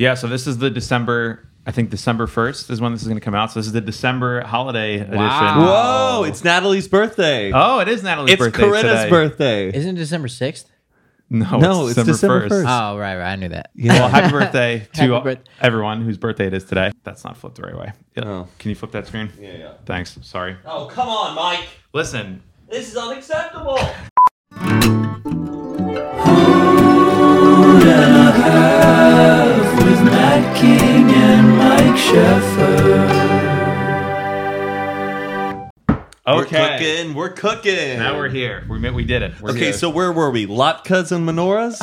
Yeah, so this is the December. I think December 1st is when this is going to come out. So this is the December holiday edition. Whoa, it's Natalie's birthday. Oh, it is Natalie's It's birthday Corinna's today. birthday. Isn't it December 6th? No, it's December 1st. Oh, right. I knew that. Yeah. Well, happy birthday to Happy birth- everyone whose birthday it is today. That's not flipped the right way. Yeah. Oh. Can you flip that screen? Yeah. Thanks. Sorry. Oh, come on, Mike. Listen. This is unacceptable. With Matt King and Mike Sheffer. Okay. We're cooking. Now we're here. We did it. We're Okay, here. so where were we? Latkes and menorahs?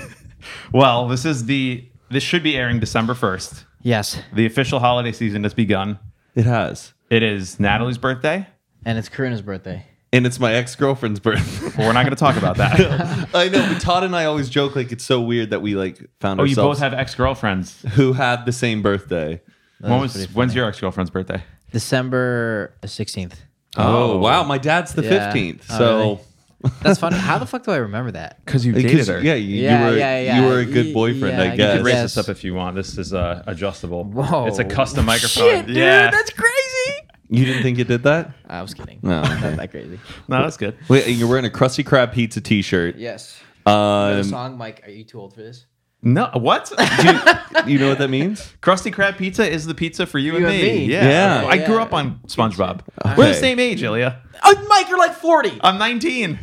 Well, this should be airing December 1st. Yes. The official holiday season has begun. It has. It is Natalie's birthday. And it's Corinna's birthday. And it's my ex-girlfriend's birthday. But we're not going to talk about that. I know, but Todd and I always joke like it's so weird that we like found Oh, you ourselves both have ex-girlfriends. who have the same birthday. When's your ex-girlfriend's birthday? December 16th. Oh, wow. My dad's the Yeah. 15th. Oh, So really? That's funny. How the fuck do I remember that? Because you dated because her. yeah, you were a good boyfriend, I Yeah, You guess. can raise Yes. this up if you want. This is adjustable. Whoa. It's a custom microphone. Shit, dude, yeah. that's crazy. You didn't think you did that? I was kidding. No. Not that crazy. No, that's good. Wait, you're wearing a Krusty Krab pizza T-shirt. Yes. The Um, song, Mike, are you too old for this? No, what? you know what that means? Krusty Krab pizza is the pizza for you and You and me. me. Yeah. Yeah. I grew Yeah. up on SpongeBob. Okay. We're the same age, Ilya. Oh, Mike, you're like 40. I'm 19.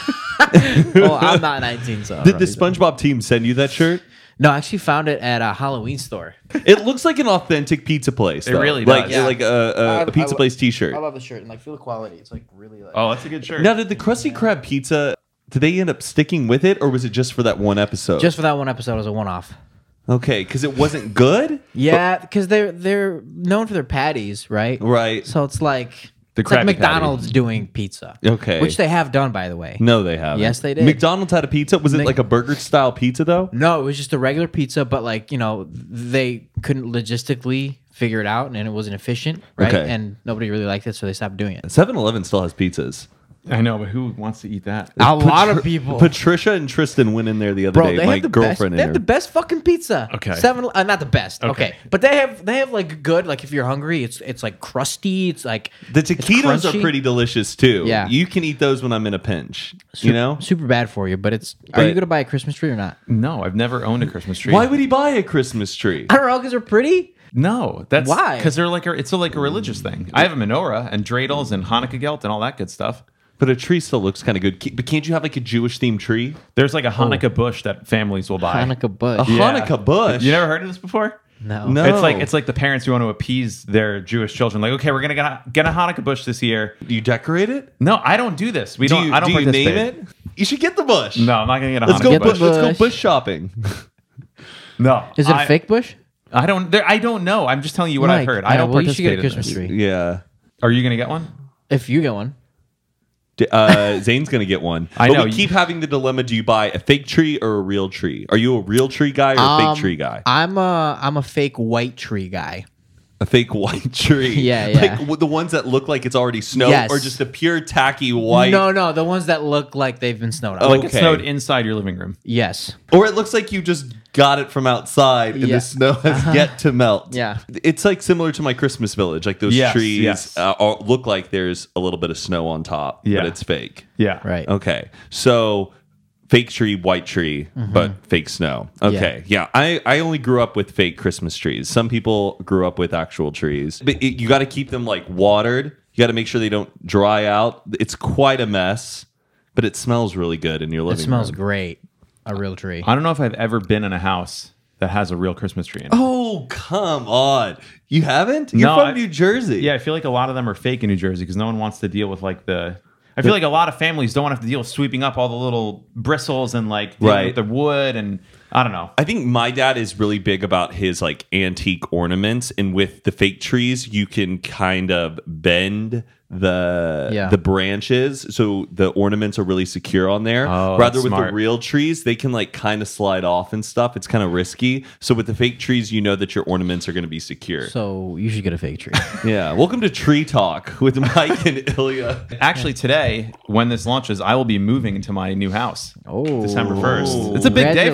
Well, I'm not 19, so. Did the SpongeBob team send you that shirt? No, I actually found it at a Halloween store. It looks like an authentic pizza place. It though. really like does. Yeah. like a pizza place T-shirt. I love the shirt and like feel the quality. It's like really like. Oh, that's a good shirt. Now, did the Krusty Krab pizza? Did they end up sticking with it, or was it just for that one episode? Just for that one episode, it was a one-off. okay, because it wasn't good. Yeah, because they're known for their patties, right? Right. So it's like The it's like Krabby McDonald's doing pizza. Okay. Which they have done, by the way. No, they haven't. Yes, they did. McDonald's had a pizza. Was it Mc- like a burger style pizza though? No, it was just a regular pizza, but like, you know, they couldn't logistically figure it out and it wasn't efficient, right? Okay. And nobody really liked it, so they stopped doing it. 7-Eleven still has pizzas. I know, but who wants to eat that? A lot of people. Patricia and Tristan went in there the other Bro, day. they My have the best. girlfriend They have in the there. best fucking pizza. Okay. Not the best. Okay. But they have like good. Like if you're hungry, it's like crusty. It's like The it's taquitos are crunchy. pretty delicious too. Yeah. You can eat those when I'm in a pinch. You know? super bad for you. But it's. Are But- you gonna buy a Christmas tree or not? No, I've never owned a Christmas tree. Why would he buy a Christmas tree? I don't know because they're pretty. No, that's Why? Because they're like it's like a religious thing. I have a menorah and dreidels and Hanukkah gelt and all that good stuff. But a tree still looks kind of good. But can't you have like a Jewish themed tree? There's like a Hanukkah bush that families will buy. Hanukkah A bush. Yeah. Hanukkah bush. You never heard of this before? No. No. It's like the parents who want to appease their Jewish children. Like, okay, we're gonna get a Hanukkah bush this year. Do you decorate it? No, I don't do this. I don't do you name participate. it? You should get the bush. No, I'm not gonna get a Let's Hanukkah go. Get the bush. Let's go bush. bush shopping. No, Is it a fake bush? I don't know. I'm just telling you what I've Mike, heard. I don't well, you should participate get a in Christmas this. tree. Yeah. Are you gonna get one? If you get one. Zane's gonna get one. I But know. we keep having the dilemma: do you buy a fake tree or a real tree? Are you a real tree guy or a fake tree guy? I'm a fake white tree guy. A fake white tree. Yeah, yeah. Like the ones that look like it's already snowed, Yes. or just a pure tacky white. No, the ones that look like they've been snowed out. Oh. Like it Okay. snowed inside your living room. Yes. Or it looks like you just got it from outside and Yeah. the snow has yet to melt. Yeah. It's like similar to my Christmas village. Like those Yes, trees yes. look like there's a little bit of snow on top, Yeah. but it's fake. Yeah. Right. Okay. So fake tree, white tree, but fake snow. Okay. Yeah. I only grew up with fake Christmas trees. Some people grew up with actual trees. But you got to keep them like watered. You got to make sure they don't dry out. It's quite a mess, but it smells really good in your It living smells room. great. A real tree. I don't know if I've ever been in a house that has a real Christmas tree in it. Oh, come on. You haven't? You're No, from I- New Jersey. Yeah, I feel like a lot of them are fake in New Jersey because no one wants to deal with like the. I feel like a lot of families don't want to have to deal with sweeping up all the little bristles and like dealing Right. with the wood and I don't know. I think my dad is really big about his like antique ornaments, and with the fake trees, you can kind of bend the branches so the ornaments are really secure on there. Oh, Rather that's with smart. the real trees, they can like kind of slide off and stuff. It's kind of risky. So with the fake trees, you know that your ornaments are going to be secure. So you should get a fake tree. Yeah. Welcome to Tree Talk with Mike and Ilya. Actually, today when this launches, I will be moving into my new house. Oh. December 1st. It's a big day for us. Congratulations,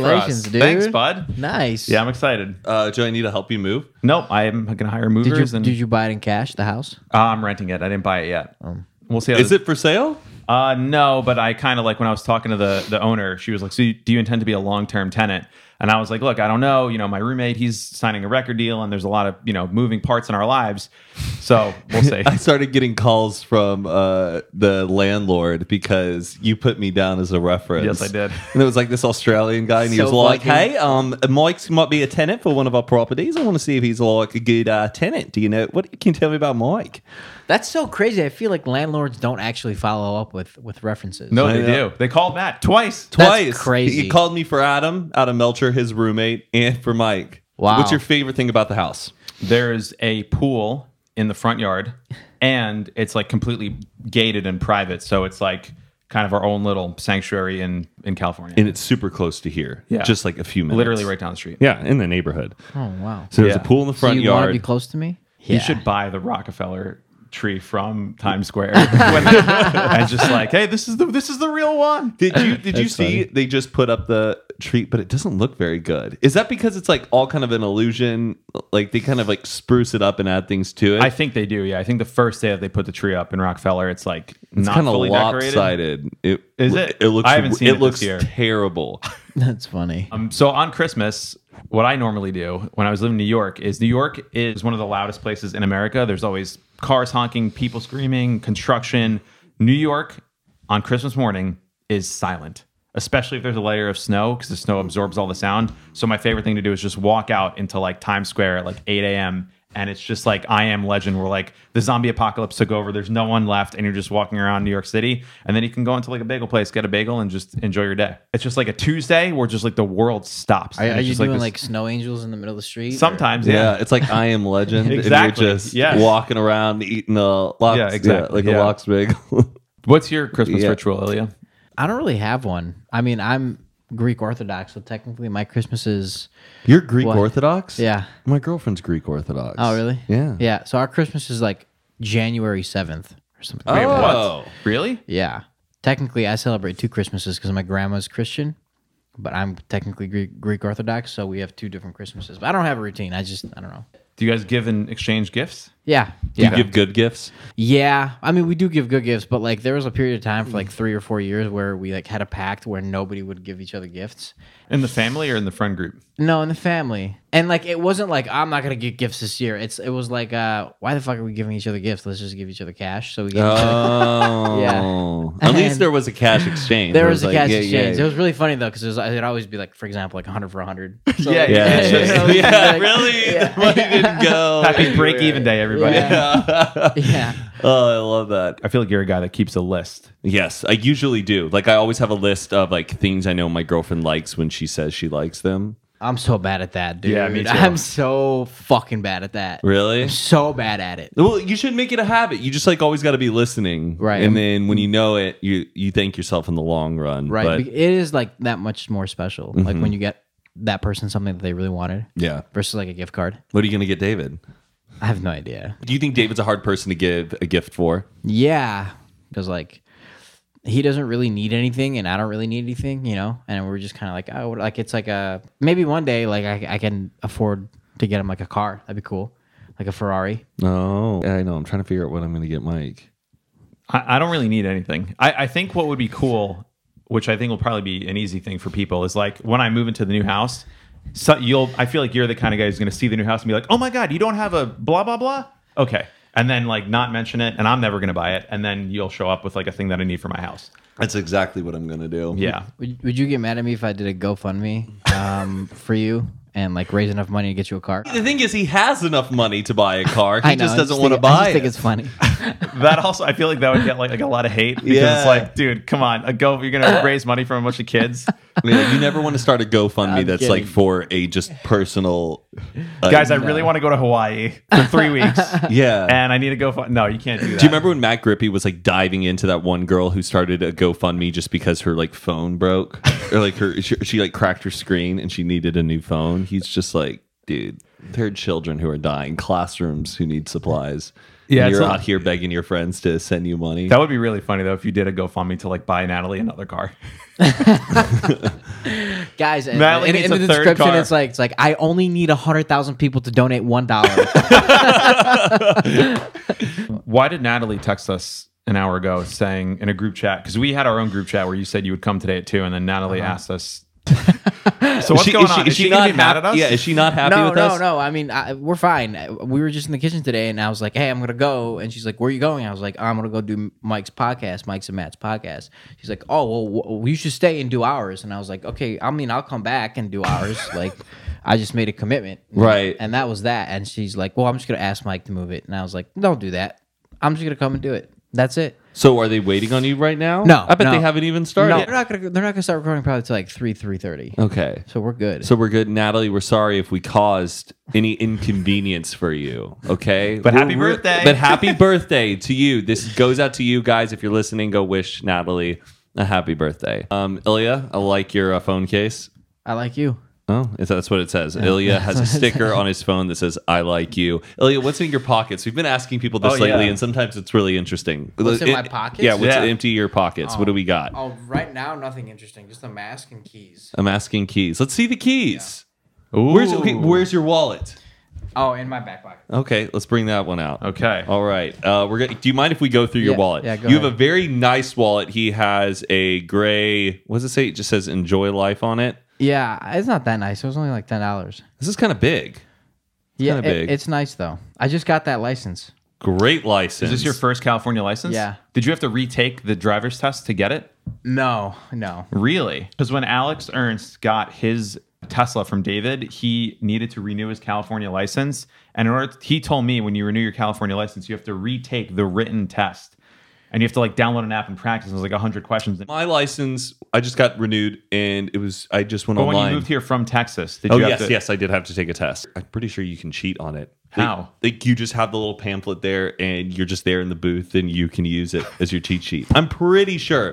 dude. Thanks, bud. Nice. Yeah, I'm excited. Do I need to help you move? Nope, I am going to hire Did movers. you, did you buy it in cash, the house? I'm renting it. I didn't buy it yet. We'll see. How Is it for sale? No, but I kind of like when I was talking to the owner, she was like, so do you intend to be a long-term tenant? And I was like, look, I don't know. You know, my roommate, he's signing a record deal and there's a lot of, you know, moving parts in our lives. So we'll see. I started getting calls from the landlord because you put me down as a reference. Yes, I did. And it was like this Australian guy, and he So was like, fucking- "Hey, Mike might be a tenant for one of our properties. I want to see if he's like a good tenant. Do you know what can you tell me about Mike?" That's so crazy. I feel like landlords don't actually follow up with references. No, I they know. do. They called Matt twice. Twice. crazy. He called me for Adam Melcher, his roommate, and for Mike. Wow. What's your favorite thing about the house? There's a pool in the front yard and it's like completely gated and private. So it's like kind of our own little sanctuary in California. And it's super close to here. Yeah. Just like a few minutes. Literally right down the street. Yeah, in the neighborhood. Oh wow. So there's Yeah. a pool in the So front you want to yard. be close to me? You should buy the Rockefeller tree from Times Square and just like, hey, this is the real one. Did you see funny. they just put up the tree, but it doesn't look very good. Is that because it's like all kind of an illusion? Like they kind of like spruce it up and add things to it? I think they do. Yeah, I think the first day that they put the tree up in Rockefeller, it's like it's not kind of fully decorated. lopsided. Is it? It looks. I haven't seen it this looks year. terrible. That's funny. So on Christmas, what I normally do when I was living in New York is one of the loudest places in America. There's always cars honking, people screaming, construction. New York on Christmas morning is silent, especially if there's a layer of snow because the snow absorbs all the sound. So my favorite thing to do is just walk out into like Times Square at like 8 a.m. And it's just like I Am Legend where like the zombie apocalypse took over. There's no one left and you're just walking around New York City. And then you can go into like a bagel place, get a bagel and just enjoy your day. It's just like a Tuesday where just like the world stops. Are And it's you just doing this- like snow angels in the middle of the street? or- Sometimes, Yeah, yeah. it's like I Am Legend. Exactly, And you're just yes. walking around eating a lox, Yeah, exactly, like a yeah. lox bagel. What's your Christmas Yeah. ritual, Ilya? I don't really have one. I mean, I'm Greek Orthodox, so technically my Christmas is. You're Greek What? Orthodox? Yeah. My girlfriend's Greek Orthodox. Oh, really? Yeah. Yeah. So our Christmas is like January 7th or something. Wait, Oh. what? Really? Yeah. Technically, I celebrate two Christmases because my grandma's Christian, but I'm technically Greek Orthodox, so we have two different Christmases. But I don't have a routine. I don't know. Do you guys give and exchange gifts? Yeah. Do you Yeah. give good gifts? Yeah. I mean, we do give good gifts, but like there was a period of time for like 3 or 4 years where we like had a pact where nobody would give each other gifts. In the family or in the friend group? No, in the family. And like it wasn't like I'm not gonna get gifts this year. It was like why the fuck are we giving each other gifts? Let's just give each other cash. So we gave each other Oh. Yeah. At least And- there was a cash exchange. there It was a like, cash yeah, exchange. yeah. It was really funny though because it'd always be like, for example, like 100 for 100. So, Yeah, like, Yeah, you know, yeah, yeah. like- Really? Yeah. The money didn't go. Happy break even day, everybody. Yeah. Yeah. Oh, I love that. I feel like you're a guy that keeps a list. Yes, I usually do. Like, I always have a list of like things I know my girlfriend likes when she says she likes them. I'm so bad at that, dude. Yeah, me too. I'm so fucking bad at that. Really? So bad at it. Well, you should make it a habit. You just like always got to be listening, Right. And then when you know it, you thank yourself in the long run, Right. But, It is like that much more special. Like when you get that person something that they really wanted yeah. versus like a gift card. What are you gonna get, David? I have no idea. Do you think David's a hard person to give a gift for? Yeah. Because like he doesn't really need anything and I don't really need anything, you know? And we're just kind of like, oh, like it's like a, maybe one day like I can afford to get him like a car. That'd be cool. Like a Ferrari. No, I know. I'm trying to figure out what I'm gonna get Mike. I don't really need anything. I think what would be cool, which I think will probably be an easy thing for people, is like when I move into the new house, so I feel like you're the kind of guy who's going to see the new house and be like, oh my God, you don't have a blah, blah, blah? Okay. And then like not mention it and I'm never going to buy it. And then you'll show up with like a thing that I need for my house. That's exactly what I'm gonna do. Yeah. Would you get mad at me if I did a GoFundMe for you and like raise enough money to get you a car? The thing is, he has enough money to buy a car. He I know, just I doesn't want to think- I buy just think it. it's funny. That also, I feel like that would get like a lot of hate because Yeah. it's like, dude, come on, you're going to raise money from a bunch of kids. Yeah, you never want to start a GoFundMe I'm that's kidding. like for a just personal. Guys, I really want to go to Hawaii for 3 weeks yeah. and I need to go. No, you can't do that. Do you remember when Matt Grippy was like diving into that one girl who started a GoFundMe just because her like phone broke or like she like cracked her screen and she needed a new phone? He's just like, dude. There are children who are dying, classrooms who need supplies. Yeah, and it's you're a- out here begging your friends to send you money. That would be really funny though if you did a GoFundMe to like buy Natalie another car. Guys, Natalie in needs the a third description, car. it's like I only need 100,000 people to donate $1. Why did Natalie text us an hour ago saying in a group chat? Because we had our own group chat where you said you would come today at 2, and then Natalie asked us. So what's going on? Is she gonna be mad at us? Yeah, is she not happy No, with no, us? no. I mean, we're fine. We were just in the kitchen today, and I was like, "Hey, I'm gonna go." And she's like, "Where are you going?" I was like, "I'm gonna go do Mike's podcast, Mike's and Matt's podcast." She's like, "Oh, well, you should stay and do ours." And I was like, "Okay, I mean, I'll come back and do ours." Like, I just made a commitment, Right. And that was that. And she's like, "Well, I'm just gonna ask Mike to move it." And I was like, "Don't do that. I'm just gonna come and do it. That's it." So are they waiting on you right now? No, I bet no. they haven't even started. No, they're not gonna start recording probably till like 3:30. Okay. So we're good. So we're good. Natalie, we're sorry if we caused any inconvenience for you. Okay. But happy birthday. But happy birthday to you. This goes out to you guys. If you're listening, go wish Natalie a happy birthday. Ilya, I like your phone case. I like you. Oh, that's what it says. Ilya has a sticker on his phone that says "I like you." Ilya, what's in your pockets? We've been asking people this Oh, lately, yeah. and sometimes it's really interesting. What's in my pockets? Yeah, what's Yeah. empty your pockets? What do we got? Oh, right now, nothing interesting. Just a mask and keys. I'm asking keys. Let's see the keys. Ooh. Where's your wallet? Oh, in my back pocket. Okay, let's bring that one out. Okay. All right. We're gonna. Do you mind if we go through your Yeah, wallet? yeah, go You have ahead. a very nice wallet. He has a gray. What does it say? It just says "Enjoy Life" on it. Yeah, it's not that nice. It was only like $10. This is kind of big. Yeah, kinda big. it's nice though. I just got that license. Great license. Is this your first California license? Yeah. Did you have to retake the driver's test to get it? No. Really? Because when Alex Ernst got his Tesla from David, he needed to renew his California license. And in order, he told me when you renew your California license, you have to retake the written test. And you have to like download an app and practice. There's like 100 questions. My license, I just got renewed, and I just went But when online. you moved here from Texas, did Oh you yes, have to? yes, I did have to take a test. I'm pretty sure you can cheat on it. How? Like you just have the little pamphlet there, and you're just there in the booth, and you can use it as your cheat sheet. I'm pretty sure,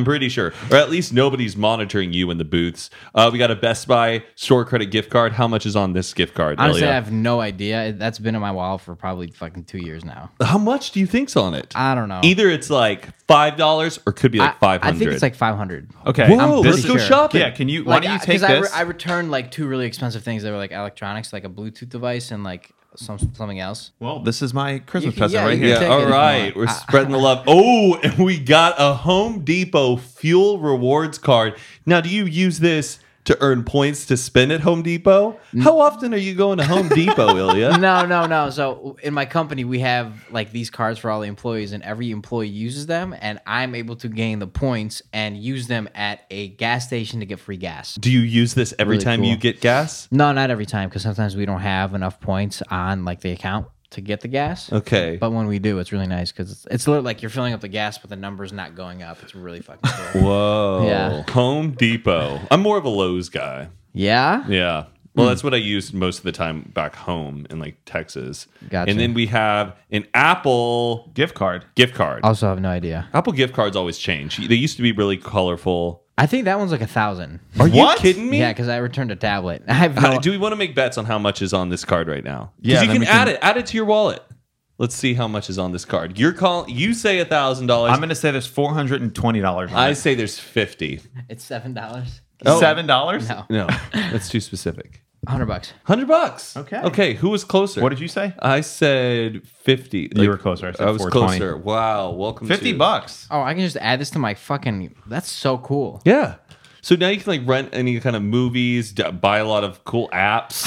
or at least nobody's monitoring you in the booths. We got a Best Buy store credit gift card. How much is on this gift card? Honestly, Ilya? I have no idea. That's been in my wallet for probably fucking 2 years now. How much do you think's on it? I don't know. Either it's like $5 or could be like $500. I think it's like 500. Okay. Whoa, pretty let's go sure. shopping. Yeah. Can you? Why don't you take this? I returned like 2 really expensive things that were like electronics, like a Bluetooth device and like something else. Well, this is my Christmas can- present yeah, right you here. can Yeah, take it all if you right. want. We're spreading the love. Oh, and we got a Home Depot fuel rewards card. Now, do you use this to earn points to spend at Home Depot? How often are you going to Home Depot, Ilya? No. So in my company, we have like these cards for all the employees, and every employee uses them, and I'm able to gain the points and use them at a gas station to get free gas. Do you use this every Really time cool. you get gas? No, not every time, because sometimes we don't have enough points on like the account to get the gas. Okay. But when we do, it's really nice because it's literally like you're filling up the gas, but the number's not going up. It's really fucking cool. Whoa. Yeah. Home Depot. I'm more of a Lowe's guy. Yeah. Yeah. Well, that's what I used most of the time back home in like Texas. Gotcha. And then we have an Apple Gift card. gift card. Also, have no idea. Apple gift cards always change. They used to be really colorful. I think that one's like 1,000. Are you What? kidding me? Yeah, because I returned a tablet. I have no. Do we want to make bets on how much is on this card right now? 'Cause Yeah, you then can we add it to your wallet. Let's see how much is on this card. You say $1,000. I'm going to say there's $420. I say there's 50. It's $7. $7. No, No, that's too specific. $100. $100. Okay. Okay. Who was closer? What did you say? I said 50. You were closer. I said I was 420. closer. Wow. Welcome. $50. Oh, I can just add this to my fucking. That's so cool. Yeah. So now you can like rent any kind of movies, buy a lot of cool apps,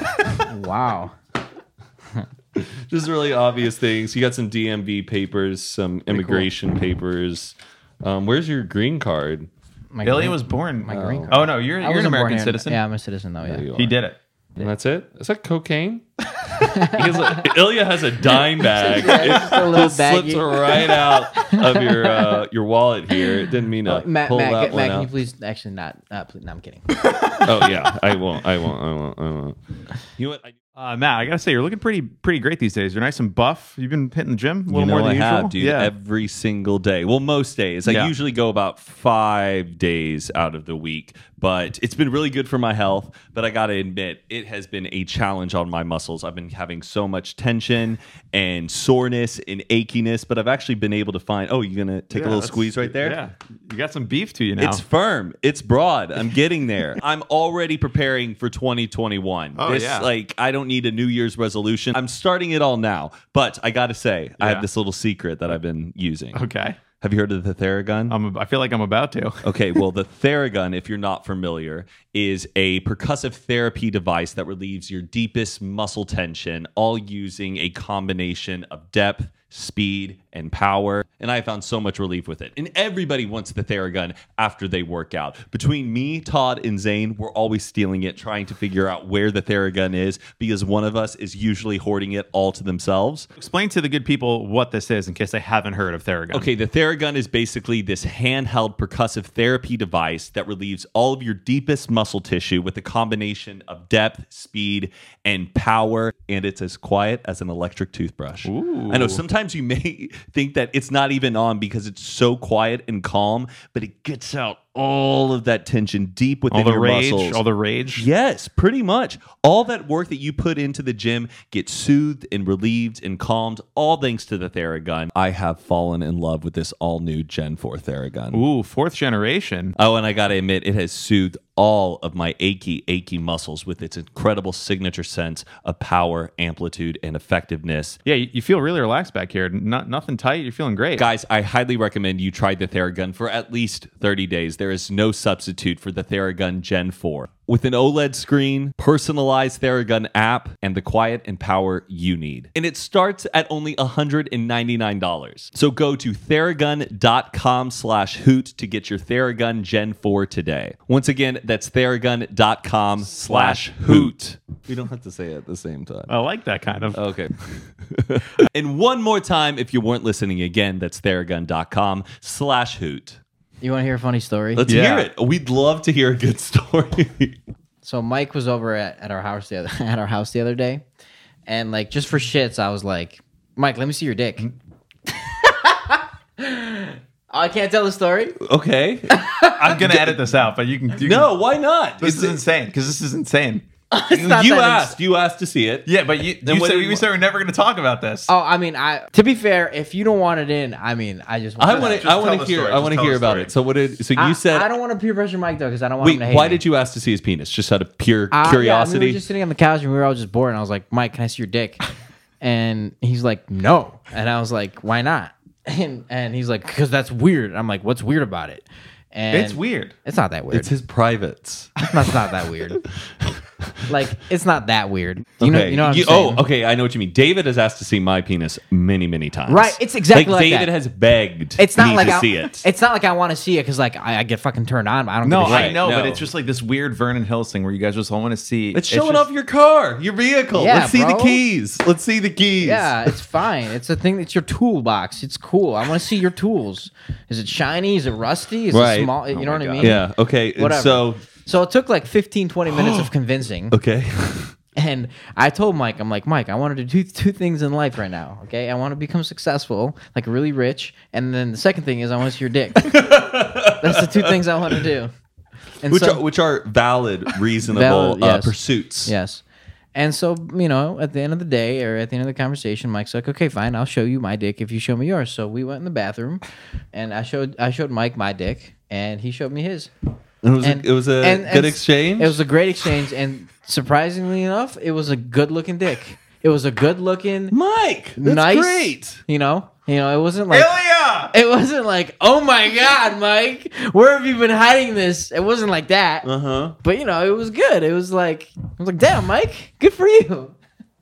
Wow. just really obvious things. You got some DMV papers, some immigration papers. Where's your green card? My Ilya green- was born. my green card. Oh, no. You're an wasn't born American here. citizen. Yeah, I'm a citizen though. Yeah. You He are. did it. And that's it? Is that cocaine? Ilya has a dime bag. Just a little It slips baggie. right out of your wallet here. It didn't mean to Matt, pull that Matt, one can you out. please? Actually, not. Please, no, I'm kidding. Oh yeah, I won't. You know what? Matt, I gotta say, you're looking pretty great these days. You're nice and buff. You've been hitting the gym a little You know more than I usual. have, dude. Every single day. Well, most days. I Yeah. usually go about 5 days out of the week, but it's been really good for my health. But I got to admit, it has been a challenge on my muscles. I've been having so much tension and soreness and achiness, but I've actually been able to find. Oh, you gonna take a little that's- squeeze right there? Yeah, you got some beef to you now. It's firm. It's broad. I'm getting there. I'm already preparing for 2021. Oh, yeah. Like, I don't need a New Year's resolution. I'm starting it all now. But I got to say, I Yeah. have this little secret that I've been using. okay. Have you heard of the Theragun? I feel like I'm about to. Okay, well, the Theragun, if you're not familiar, is a percussive therapy device that relieves your deepest muscle tension, all using a combination of depth, speed, and power. And I found so much relief with it. And everybody wants the Theragun after they work out. Between me, Todd, and Zane, we're always stealing it, trying to figure out where the Theragun is, because one of us is usually hoarding it all to themselves. Explain to the good people what this is in case they haven't heard of Theragun. Okay, the Theragun is basically this handheld percussive therapy device that relieves all of your deepest muscle tissue with a combination of depth, speed, and power, and it's as quiet as an electric toothbrush. Ooh. I know sometimes you may think that it's not even on because it's so quiet and calm, but it gets out all of that tension deep within all the your rage, muscles. all the rage. Yes, pretty much. All that work that you put into the gym gets soothed and relieved and calmed, all thanks to the Theragun. I have fallen in love with this all-new Gen 4 Theragun. Ooh, 4th generation. Oh, and I gotta admit, it has soothed all of my achy muscles with its incredible signature sense of power, amplitude, and effectiveness. Yeah, you feel really relaxed back here. Nothing tight. You're feeling great. Guys, I highly recommend you try the Theragun for at least 30 days. There is no substitute for the Theragun Gen 4. With an OLED screen, personalized Theragun app, and the quiet and power you need. And it starts at only $199. So go to Theragun.com/hoot to get your Theragun Gen 4 today. Once again, that's Theragun.com/hoot. We don't have to say it at the same time. I like that kind of. Okay. And one more time, if you weren't listening again, that's Theragun.com/hoot. You want to hear a funny story? Let's Yeah. hear it. We'd love to hear a good story. So Mike was over at our house the other day, and like just for shits, I was like, Mike, let me see your dick. I can't tell the story. Okay. I'm gonna edit this out, but you can. No, why not? this is insane because this is insane. It's not You that asked to see it. Yeah, but you Then what said did- we said we're never gonna talk about this. Oh, I mean, to be fair, if you don't want it in, I mean, I just I want want it. to. I tell want the to hear. story. I want Just to tell hear the about story. it. So what did? So you said. I don't want to peer pressure Mike though, because I don't want Wait, him to hate why me. did you ask to see his penis? Just out of pure Yeah, I mean, curiosity. we were just sitting on the couch and we were all just bored, and I was like, Mike, can I see your dick? And he's like, no. And I was like, why not? And he's like, because that's weird. And I'm like, what's weird about it? And It's weird. It's not that weird. It's his privates. That's not that weird. Like, it's not that weird. You know what I'm saying? Oh, okay. I know what you mean. David has asked to see my penis many times. Right, it's exactly like David that. has begged It's not me like to see it. It's not like I want to see it because like I get fucking turned on, but I don't. No, give a shit. I know, no. but it's just like this weird Vernon Hills thing where you guys just all want to see. It's showing just- off your car, your vehicle. Yeah, Let's see the bro. keys. Let's see the keys. Yeah, it's fine. It's a thing. It's your toolbox. It's cool. I want to see your tools. Is it shiny? Is it rusty? Is Right. it small? You know what I mean? Yeah. Okay. and Whatever. So. So it took like 15-20 minutes of convincing. Okay. And I told Mike, I'm like, Mike, I want to do two things in life right now. Okay, I want to become successful, like really rich, and then the second thing is I want to see your dick. That's the two things I want to do. And Which are valid, reasonable Valid, yes. pursuits. yes. And so, you know, at the end of the day or at the end of the conversation, Mike's like, okay, fine, I'll show you my dick if you show me yours. So we went in the bathroom, and I showed Mike my dick, and he showed me his. It was a good exchange. It was a great exchange, and surprisingly enough, it was a good-looking dick. It was a good-looking, Mike. That's nice. great. You know, it wasn't like Ilya! it wasn't like, oh my god, Mike, where have you been hiding this? It wasn't like that. Uh-huh. But you know, it was good. It was like, damn, Mike, good for you.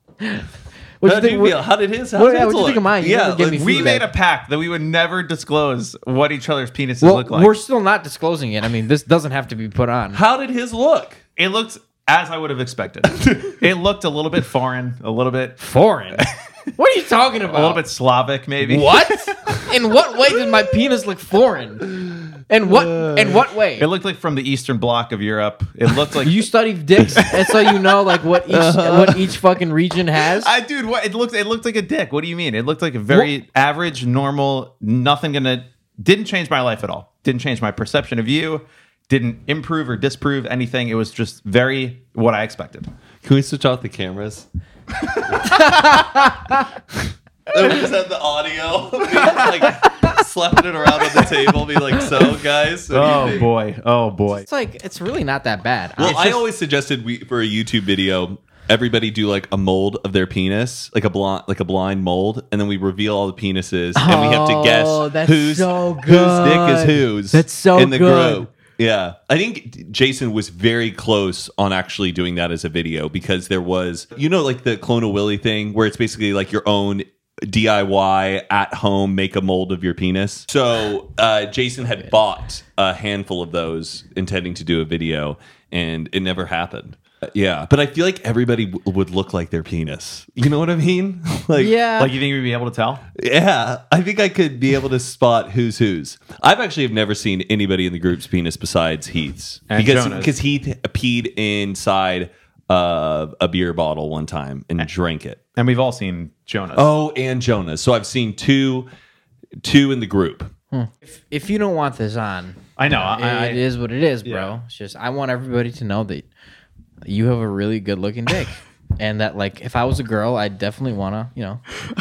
How did you feel? How did his What'd you look? think of mine? You Yeah, never gave me let's- We feedback. made a pact that we would never disclose what each other's penises Well, look like. we're still not disclosing it. I mean, this doesn't have to be put on. how did his look? It looked as I would have expected. It looked a little bit foreign, a little bit, Foreign. What are you talking about? a little bit Slavic, maybe. What? In what way did my penis look foreign? In what way? It looked like from the Eastern Bloc of Europe. It looked like You study dicks, and so you know like what each fucking region has. dude, what it looked like a dick. What do you mean? It looked like a very average, normal, didn't change my life at all. Didn't change my perception of you. Didn't improve or disprove anything. It was just very what I expected. Can we switch off the cameras? And we just have the audio, like slapping it around on the table, be like, "So, guys." what do you think?" boy. It's like it's really not that bad. Well, It's I just- always suggested for a YouTube video, everybody do like a mold of their penis, like a blind mold, and then we reveal all the penises, and we have to guess that's whose so whose dick is good. whose. That's so in the good. group. Yeah, I think Jason was very close on actually doing that as a video because there was, like the Clone a Willy thing, where it's basically like your own DIY at home, make a mold of your penis. So Jason had bought a handful of those intending to do a video, and it never happened. Yeah, but I feel like everybody would look like their penis. You know what I mean? yeah. Like, you think we'd be able to tell? Yeah, I think I could be able to spot who's whose. I've actually have never seen anybody in the group's penis besides Heath's, And Jonah's. because Heath peed inside a beer bottle one time and drank it. And we've all seen Jonas. Oh, and Jonas. So I've seen two in the group. if you don't want this on, I know. it is what it is, bro. Yeah. It's just I want everybody to know that you have a really good looking dick, and that like if I was a girl, I'd definitely want to,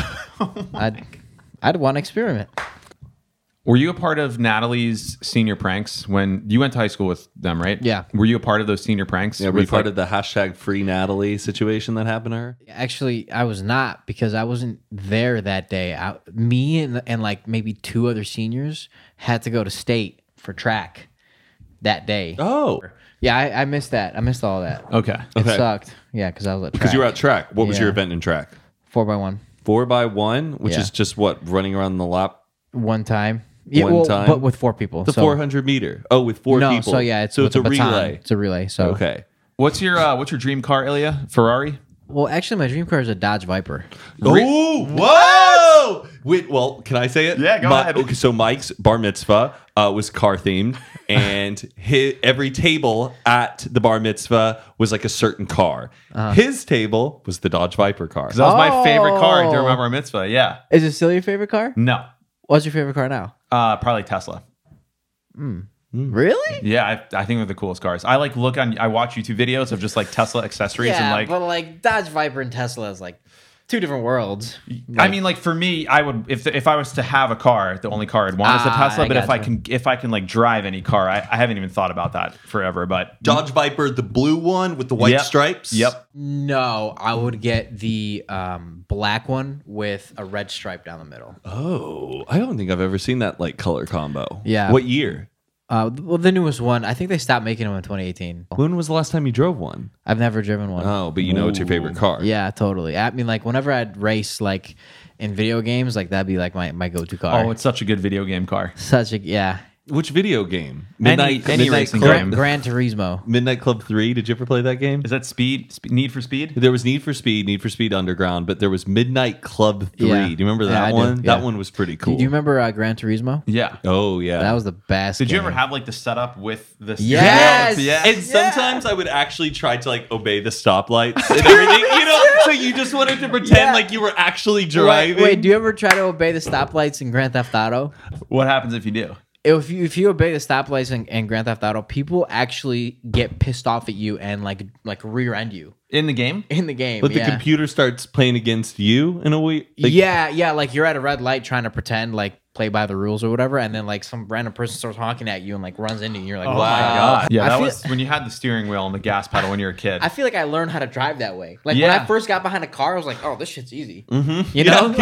I'd want to experiment. Were you a part of Natalie's senior pranks when you went to high school with them, right? Yeah. Were you a part of those senior pranks? Yeah, Were were you you part of the hashtag Free Natalie situation that happened to her? Actually, I was not because I wasn't there that day. Me and like maybe two other seniors had to go to state for track that day. Oh, Yeah, I missed that. I missed all that. Okay. It Okay. sucked. Yeah, because I was at track. because you were at track. What was Yeah. your event in track? 4x1 4x1, which Yeah. is just what, running around the lap. one time. Yeah, One time? but with four people. The so, 400 meter. Oh, with four no, people. so yeah, it's so with it's a the baton. relay. It's a relay. So Okay. What's your dream car, Ilya? Ferrari? Well, actually, my dream car is a Dodge Viper. Oh, whoa! Wait, well, can I say it? Yeah, go ahead. Okay, so Mike's bar mitzvah was car themed, and every table at the bar mitzvah was like a certain car. His table was the Dodge Viper car. Because that was my favorite car Oh. during my bar mitzvah. Yeah. Is it still your favorite car? No. What's your favorite car now? Probably Tesla. Really? Yeah, I think they're the coolest cars. I watch YouTube videos of just like Tesla accessories and like. but like Dodge Viper and Tesla is like two different worlds. I mean, like for me, I would if I was to have a car, the only car I'd want is a Tesla. I But gotcha. if I can like drive any car, I haven't even thought about that forever. But Dodge Viper, the blue one with the white Yep. stripes. Yep. No, I would get the black one with a red stripe down the middle. Oh, I don't think I've ever seen that like color combo. Yeah. What year? Well, the newest one. I think they stopped making them in 2018. When was the last time you drove one? I've never driven one. Oh, but you know it's your favorite car. Yeah, totally. I mean, like whenever I'd race, like in video games, like that'd be like my go-to car. oh, it's such a good video game car. such a yeah. Which video game? Any racing Club, game. Gran Turismo. Midnight Club 3. Did you ever play that game? Is that Need for Speed? There was Need for Speed Underground, but there was Midnight Club 3. Yeah. Do you remember Yeah, that I do, one? yeah. That one was pretty cool. Do you remember Gran Turismo? Yeah. Oh, yeah. That was the best. Did you game. ever have like the setup with the Yes! Yeah. And sometimes I would actually try to like obey the stoplights and everything, so you just wanted to pretend Yeah. like you were actually Wait, driving. wait, do you ever try to obey the stoplights in Grand Theft Auto? What happens if you do? If you obey the stoplights in Grand Theft Auto, people actually get pissed off at you and like rear end you In the game? in the game. But the yeah. computer starts playing against you in a way. Like, yeah, like you're at a red light trying to pretend like play by the rules or whatever, and then like some random person starts honking at you and like runs into you. And you're like, Oh wow. my god. Yeah, I that feel- was when you had the steering wheel and the gas pedal when you were a kid. I feel like I learned how to drive that way. Like when Yeah. I first got behind a car, I was like, oh, this shit's easy. Mm-hmm. You know?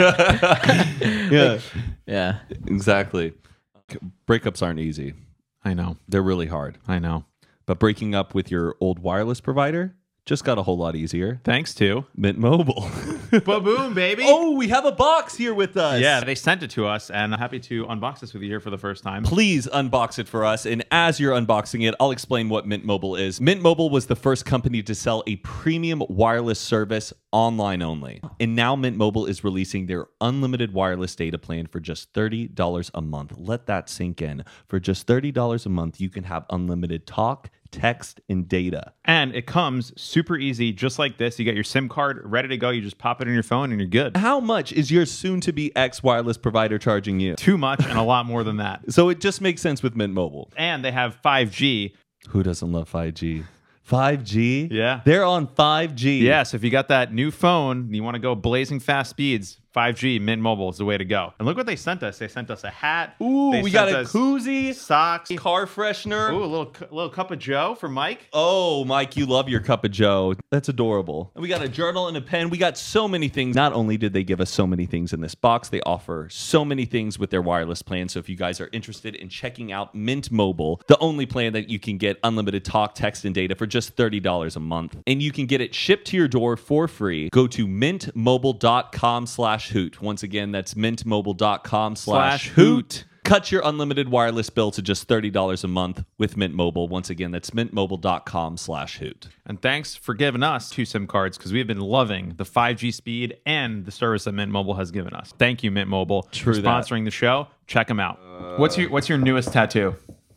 Yeah, Yeah. exactly. Breakups aren't easy. I know. They're really hard. I know. But breaking up with your old wireless provider just got a whole lot easier. Thanks to Mint Mobile. Ba-boom, baby. Oh, we have a box here with us. Yeah, they sent it to us, and I'm happy to unbox this with you here for the first time. Please unbox it for us. And as you're unboxing it, I'll explain what Mint Mobile is. Mint Mobile was the first company to sell a premium wireless service online only. And now Mint Mobile is releasing their unlimited wireless data plan for just $30 a month. Let that sink in. For just $30 a month, you can have unlimited talk, text, and data. And it comes super easy, just like this. You get your SIM card ready to go. You just pop it in your phone, and you're good. How much is your soon-to-be ex-wireless provider charging you? Too much and a lot more than that. So it just makes sense with Mint Mobile. And they have 5G. Who doesn't love 5G? 5G? Yeah. They're on 5G. Yeah, so if you got that new phone and you want to go blazing fast speeds, 5G, Mint Mobile is the way to go. And look what they sent us. They sent us a hat. Ooh, They we got sent a us koozie, socks. car freshener. Ooh, a little cup of Joe for Mike. Oh, Mike, you love your cup of Joe. That's adorable. And we got a journal and a pen. We got so many things. Not only did they give us so many things in this box, they offer so many things with their wireless plan. So if you guys are interested in checking out Mint Mobile, the only plan that you can get unlimited talk, text, and data for just $30 a month. And you can get it shipped to your door for free. Go to mintmobile.com/hoot. Once again, that's mintmobile.com/hoot. Cut your unlimited wireless bill to just $30 a month with Mint Mobile. Once again, that's mintmobile.com/hoot. And thanks for giving us 2 SIM cards because we've been loving the 5G speed and the service that Mint Mobile has given us. Thank you, Mint Mobile, True for that. sponsoring the show. Check them out. What's your newest tattoo?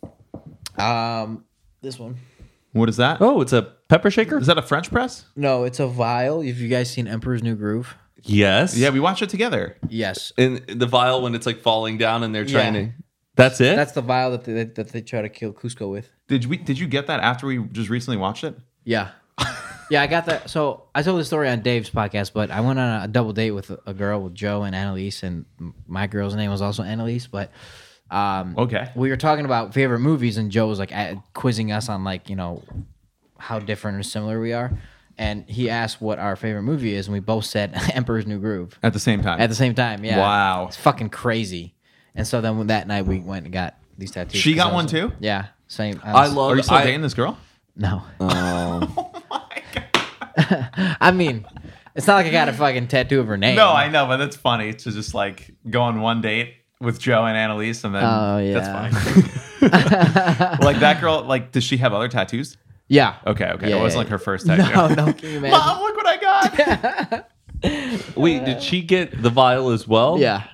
This one. What is that? Oh, it's a pepper shaker? Is that a French press? No, it's a vial. Have you guys seen Emperor's New Groove? Yes. Yeah, we watched it together. Yes. In the vial when it's like falling down and they're trying Yeah. to. That's it? That's the vial that they try to kill Cusco with. Did you get that after we just recently watched it? Yeah. Yeah, I got that. So I told the story on Dave's podcast, but I went on a double date with a girl with Joe and Annalise, and my girl's name was also Annalise. But Okay. we were talking about favorite movies, and Joe was like quizzing us on like how different or similar we are. And he asked what our favorite movie is, and we both said Emperor's New Groove At the same time. at the same time. Yeah. Wow. It's fucking crazy. And so then that night we went and got these tattoos. She got 'Cause I one was- too? Yeah. Same. I love Are you still I- dating this girl? No. Oh. I mean, it's not like I got a fucking tattoo of her name. No, I know, but that's funny to just like go on one date with Joe and Annalise, and then Oh, yeah. that's funny. Like that girl, like, does she have other tattoos? Yeah. Okay. Yeah, It wasn't yeah. like her first tattoo. No, can you imagine? Mom, look what I got. Wait, did she get the vial as well? Yeah.